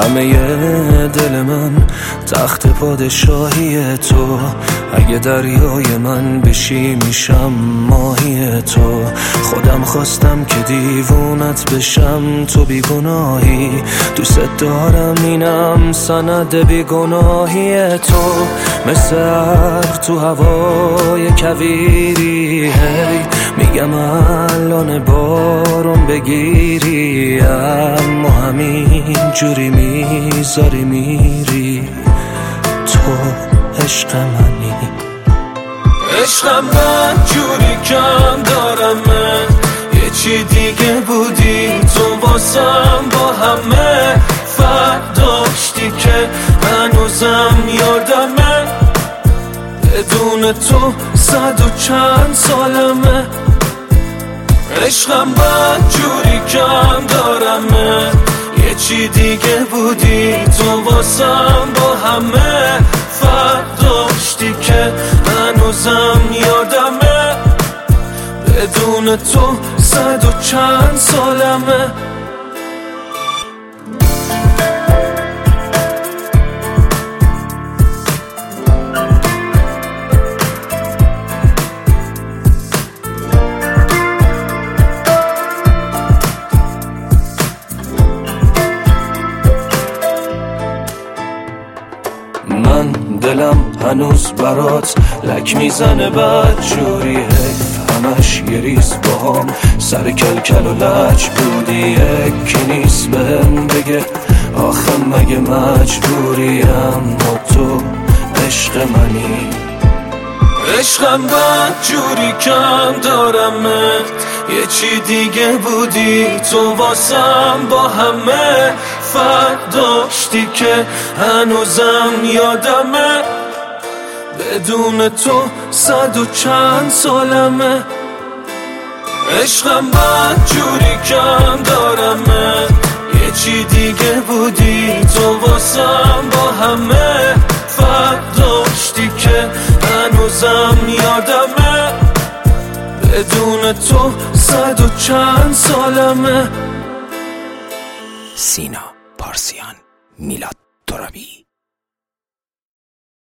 همه دل من تخت پادشاهی تو، اگه دریای من بشی میشم ماهی تو. خودم خواستم که دیوونت بشم، تو بیگناهی، دوست دارم اینم سند بیگناهی تو. مثل ابر تو هوای کویری، هی میگم الان بارون بگیری، اما همین جوری میذاری میری. تو عشق منی، عشقم من جوری کم دارمه، یه چی دیگه بودی تو واسم، با همه فرق داشتی که هنوزم یادمه. بدون تو 100 و چند سالمه. عشقم من جوری کم دارمه، یه چی دیگه بودی تو واسم، با همه فرق داشتی که هنوزم یادمه. بدون تو 100 و چند سالمه. من دلم هنوز برات لک میزنه بدجوری، حیف همش یه ریز باهام سر کلکل و لج بودی. یکی نیست بهم بگه آخه مگه مجبوری، اما تو عشق منی. عشقم بدجوری کم دارمت، یه چی دیگه بودی تو واسم، با همه فرق داشتی که هنوزم یادمه. بدون تو 100 و چند سالمه. عشقم بدجوری کم دارمت، یه چی دیگه بودی تو واسم، با همه فرق داشتی که هنوزم یادمه. بدون تو 100 و چند سالمه. سینا پارسیان، میلاد ترابی.